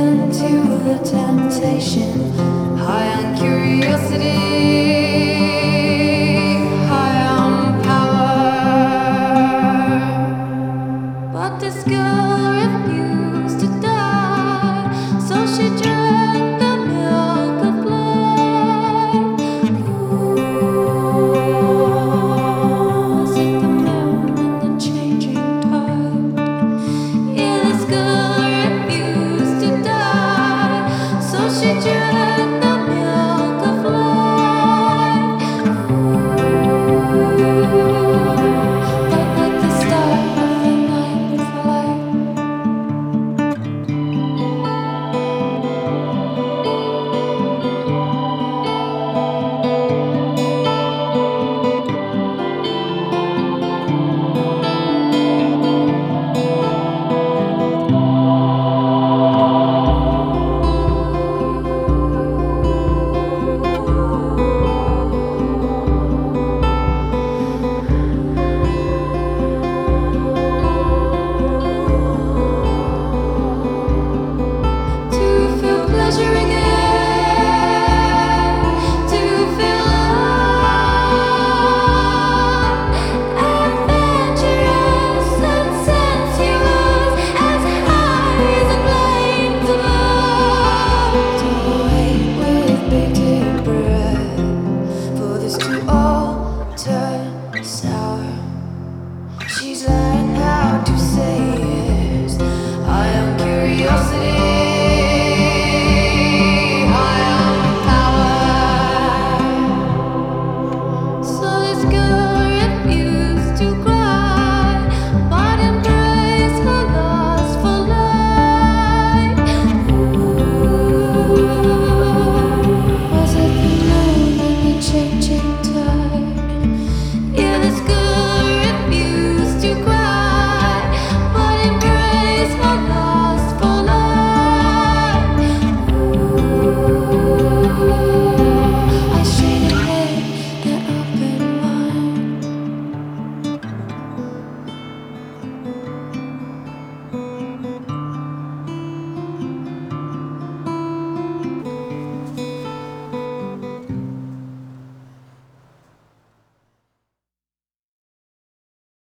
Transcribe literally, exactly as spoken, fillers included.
into the temptation, high on curiosity, high on power. But this girl refused to die, so she drank the milk of life. Ooh, is it the moon and the changing tide? Yeah, this girl refused to die, so she drank the milk of life. But like the start of the ninth flight. To feel pleasure in